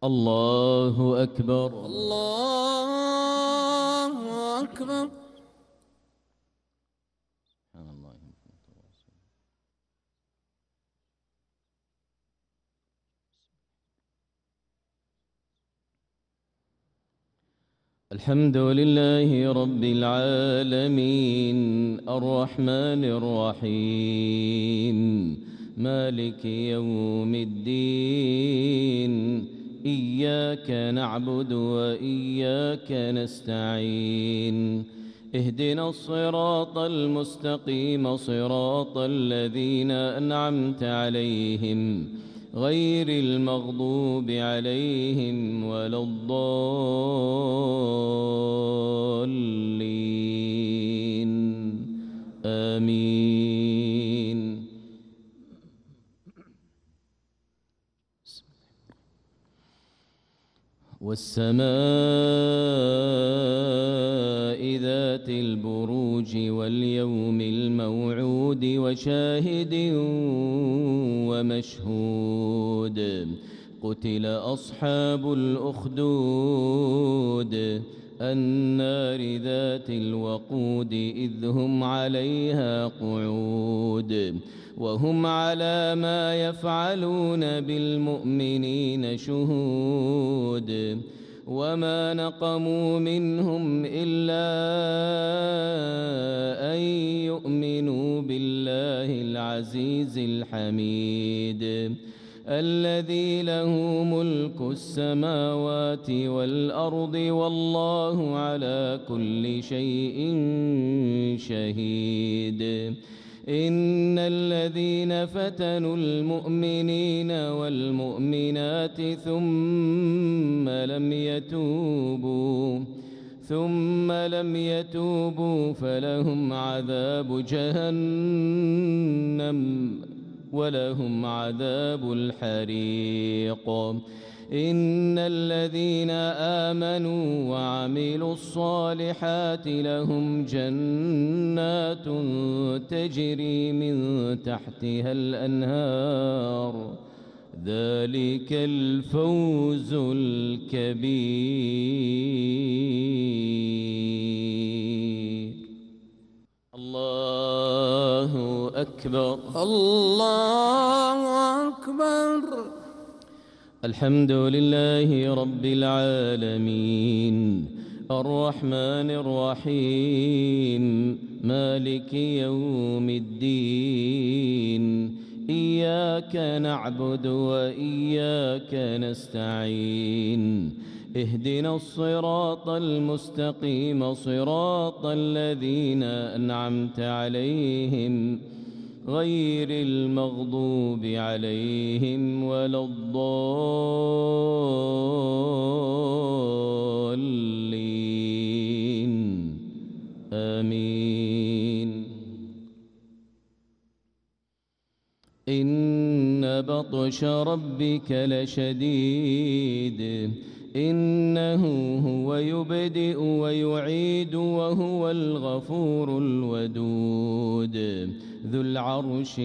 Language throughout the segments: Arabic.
الله أكبر. الله أكبر. سبحان الله. الحمد لله رب العالمين الرحمن الرحيم مالك يوم الدين إياك نعبد وإياك نستعين اهدنا الصراط المستقيم صراط الذين أنعمت عليهم غير المغضوب عليهم ولا الضالين آمين. والسماء ذات البروج واليوم الموعود وشاهد ومشهود قتل أصحاب الأخدود النار ذات الوقود إذ هم عليها قعود وهم على ما يفعلون بالمؤمنين شهود وما نقموا منهم إلا أن يؤمنوا بالله العزيز الحميد الذي له ملك السماوات والأرض والله على كل شيء شهيد. إن الذين فتنوا المؤمنين والمؤمنات ثم لم يتوبوا فلهم عذاب جهنم ولهم عذاب الحريق. إن الذين آمنوا وعملوا الصالحات لهم جنات تجري من تحتها الأنهار ذلك الفوز الكبير. الله أكبر. الله أكبر. الحمد لله رب العالمين الرحمن الرحيم مالك يوم الدين إياك نعبد وإياك نستعين اهدنا الصراط المستقيم صراط الذين أنعمت عليهم غير المغضوب عليهم ولا الضالين آمين. إن بطش ربك لشديد إنه هو يبدئ ويعيد وهو الغفور الودود ذو العرش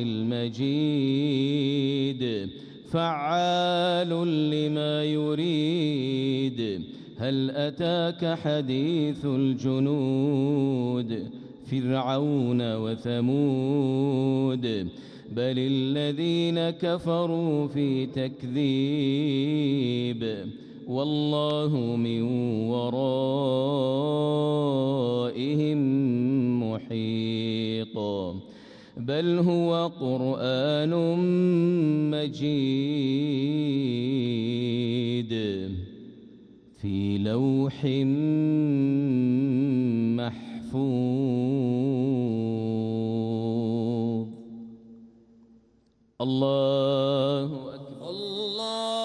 المجيد فعال لما يريد. هل أتاك حديث الجنود فرعون وثمود بل الذين كفروا في تكذيب والله من ورائهم محيط. بل هو قرآن مجيد في لوح محفوظ. الله أكبر. الله